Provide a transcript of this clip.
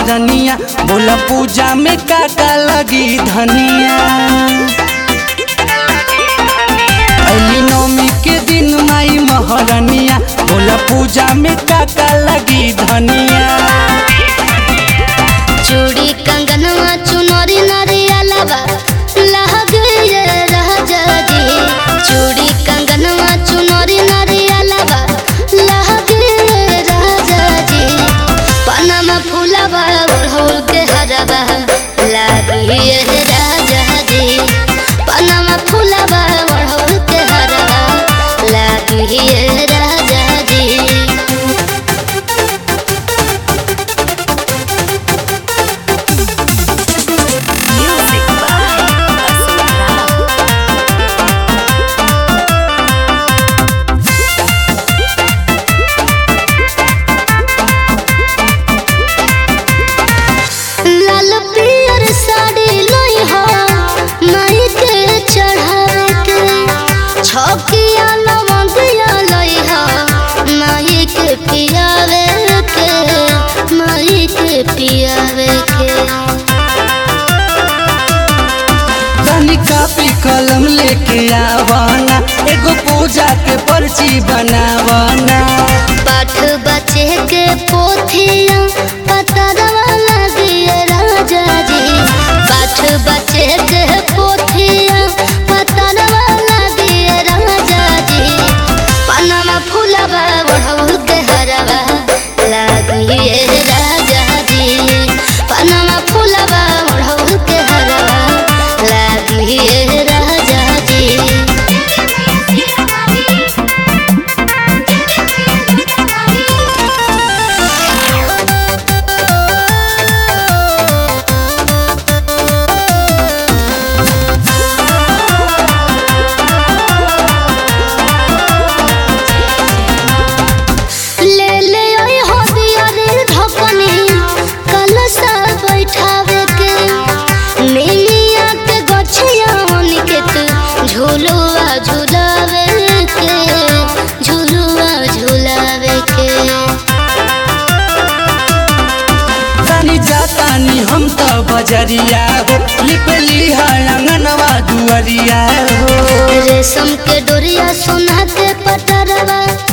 महरनिया बोला पूजा में का लगी धनिया। अली नौमी के दिन माई महरनिया बोला पूजा में का लगी धनिया। चूड़ी कंगनवा चुनरी नरियलवा लहगे राजा जी। चूड़ी कंगनवा चुनरी नरियलवा लहगे राजा जी। पनमा फूलवा ओढ़ौल के हरवा लागी राजा जी। पनमा फूलवा ओढ़ौल के हरवा लागी राजा जी। लाल पियर साड़ी लई हो माई के चढ़ावे के। छकिया लवंगिया लई हो माई के पियावे के। माई के पियावे के। तनी कापी कलम लेके आवाना एगो पूजा के पर्ची बनावाना। पाठ बचे के पोथिया पतरवा लगिए राजा जी। पाठ बचे के पोथिया पतरवा लगिए राजा जी। पनमा फूलवा ओढ़ौल के हरवा लगिए राजा जी। पनमा फूलवा ओढ़ौल के हरवा लगिए राजा जी। ले ले ओए हो दिया रे ढकनी कलसा बैठावे के। नीलिया के गछिया के तू झूलुआ झूलावे के। झूलुआ झूलावे के। तनी जातानी हम तो बजरिया हो लिपली है अंगनवा दुअरिया हो। रेशम के डोरिया सोना के पटरवा